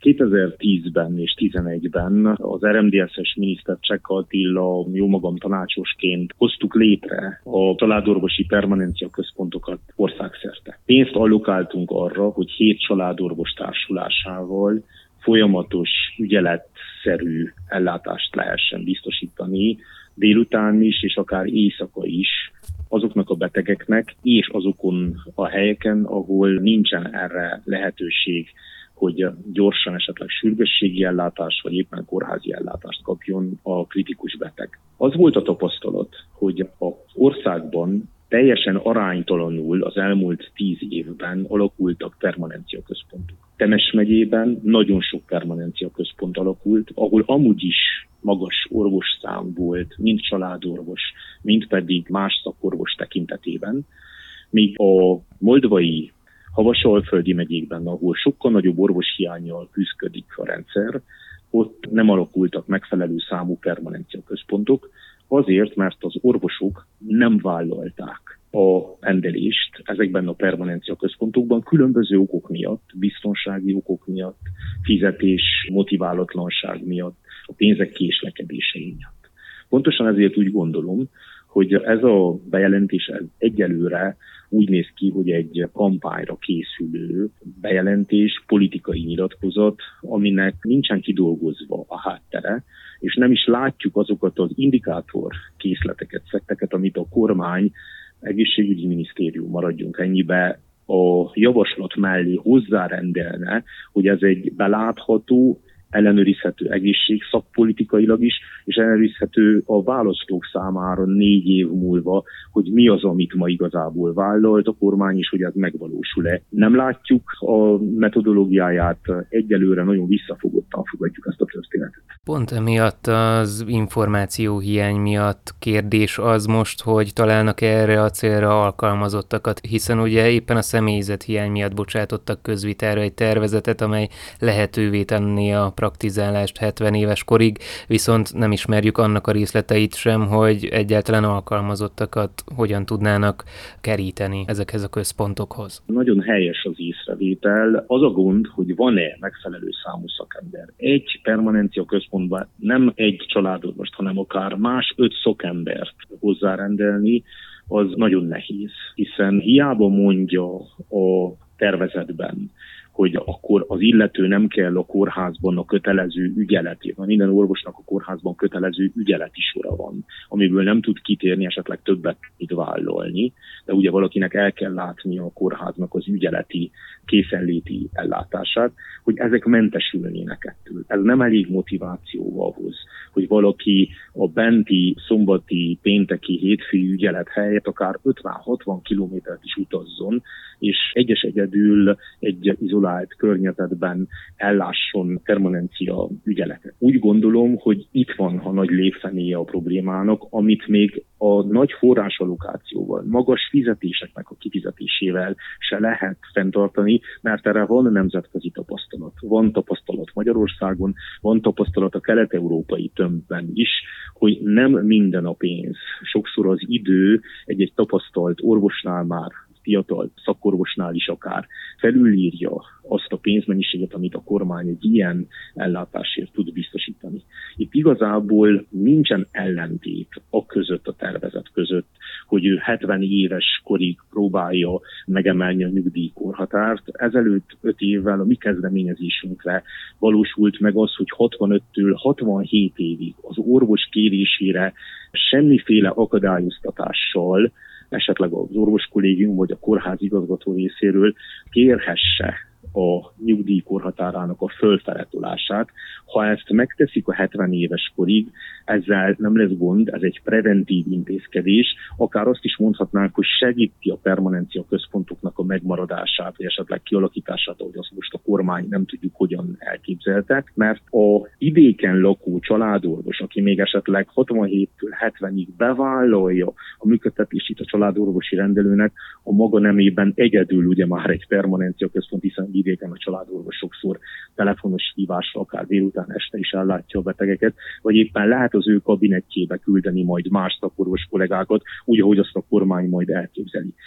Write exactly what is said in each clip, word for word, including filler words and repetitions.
kétezer-tízben és tizenegyben az er em dé es-es miniszter Cseka Attila, jó magam tanácsosként hoztuk létre a családorvosi permanencia központokat országszerte. Pénzt allokáltunk arra, hogy hét családorvos társulásával folyamatos, ügyeletszerű ellátást lehessen biztosítani délután is, és akár éjszaka is azoknak a betegeknek, és azokon a helyeken, ahol nincsen erre lehetőség, hogy gyorsan esetleg sürgősségi ellátás, vagy éppen kórházi ellátást kapjon a kritikus beteg. Az volt a tapasztalat, hogy az országban teljesen aránytalanul az elmúlt tíz évben alakultak permanencia központok. Temes megyében nagyon sok permanencia központ alakult, ahol amúgy is magas orvosszám volt, mind családorvos, mind pedig más szakorvos tekintetében, míg a moldvai Havasalföldi megyékben, ahol sokkal nagyobb orvoshiánnyal küszködik a rendszer, ott nem alakultak megfelelő számú permanencia központok, azért, mert az orvosok nem vállalták a rendelést ezekben a permanencia központokban különböző okok miatt, biztonsági okok miatt, fizetés, motiválatlanság miatt, a pénzek késlekedései miatt. Pontosan ezért úgy gondolom, hogy ez a bejelentés egyelőre úgy néz ki, hogy egy kampányra készülő bejelentés, politikai nyilatkozat, aminek nincsen kidolgozva a háttere, és nem is látjuk azokat az indikátor készleteket, szetteket, amit a kormány, egészségügyi minisztérium, maradjunk ennyibe, a javaslat mellé hozzárendelne, hogy ez egy belátható, ellenőrizhető egészség szakpolitikailag is, és ellenőrizhető a választók számára négy év múlva, hogy mi az, amit ma igazából vállalt a kormány, és hogy ez megvalósul-e. Nem látjuk a metodológiáját, egyelőre nagyon visszafogottan fogadjuk ezt a történetet. Pont emiatt az információhiány miatt kérdés az most, hogy találnak erre a célra alkalmazottakat, hiszen ugye éppen a személyzethiány miatt bocsátottak közvitára egy tervezetet, amely lehetővé tenné a praktizálást hetven éves korig, viszont nem ismerjük annak a részleteit sem, hogy egyáltalán alkalmazottakat hogyan tudnának keríteni ezekhez a központokhoz. Nagyon helyes az észrevétel. Az a gond, hogy van-e megfelelő számú szakember. Egy permanencia központban nem egy családorvost, hanem akár más öt szakembert hozzárendelni, az nagyon nehéz, hiszen hiába mondja a tervezetben, hogy akkor az illető nem kell a kórházban a kötelező ügyeletében. Minden orvosnak a kórházban kötelező ügyeleti sora van, amiből nem tud kitérni, esetleg többet tud vállalni, de ugye valakinek el kell látni a kórháznak az ügyeleti készenléti ellátását, hogy ezek mentesülnének ettől. Ez nem elég motiváció ahhoz, hogy valaki a benti, szombati, pénteki, hétfői ügyelet helyett akár ötven-hatvan kilométert is utazzon, és egyes egyedül egy izolált környezetben ellásson permanencia ügyeletet. Úgy gondolom, hogy itt van a nagy létfenéje a problémának, amit még a nagy forrásallokációval, magas fizetéseknek a kifizetésével se lehet fenntartani, mert erre van nemzetközi tapasztalat. Van tapasztalat Magyarországon, van tapasztalat a kelet-európai tömbben is, hogy nem minden a pénz. Sokszor az idő egy-egy tapasztalt orvosnál már, fiatal szakorvosnál is akár felülírja azt a pénzmennyiséget, amit a kormány egy ilyen ellátásért tud biztosítani. Itt igazából nincsen ellentét a között, a tervezet között, hogy ő hetven éves korig próbálja megemelni a nyugdíjkorhatárt. Ezelőtt öt évvel a mi kezdeményezésünkre valósult meg az, hogy hatvanöttől hatvanhét évig az orvos kérésére semmiféle akadályoztatással esetleg az orvoskollégium vagy a kórház igazgató részéről kérhesse a nyugdíjkorhatárának a fölfeletolását. Ha ezt megteszik a hetven éves korig, ezzel nem lesz gond, ez egy preventív intézkedés, akár azt is mondhatnánk, hogy segíti a permanencia központoknak a megmaradását, vagy esetleg kialakítását, ahogy azt most a kormány nem tudjuk hogyan elképzelte, mert a vidéken lakó családorvos, aki még esetleg hatvanhéttől hetvenig bevállalja a működtetését a családorvosi rendelőnek, a maga nemében egyedül ugye már egy permanencia központ, hiszen vidéken a családorvos sokszor telefonos hívásra, akár délután este is ellátja a betegeket, vagy éppen lehet az ő kabinettjébe küldeni majd más szakorvos kollégákat, úgy, ahogy azt a kormány majd elképzeli.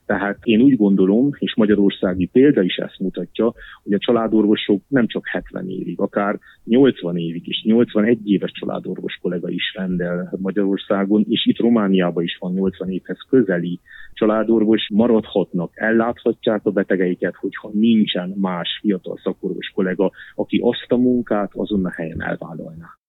Tehát én úgy gondolom, és magyarországi példa is ezt mutatja, hogy a családorvosok nem csak hetven évig, akár nyolcvan évig is, nyolcvanegy éves családorvos kollega is rendel Magyarországon, és itt Romániában is van nyolcvan évhez közeli családorvos, maradhatnak, elláthatják a betegeiket, hogyha nincsen más fiatal szakorvos kollega, aki azt a munkát azon a helyen elvállalná.